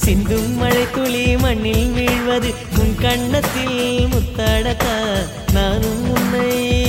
சிந்தும் மழை துளி மண்ணில் வீழ்வது உன் கண்ணத்தில் முத்தாடத்தான் நானும் உன்னை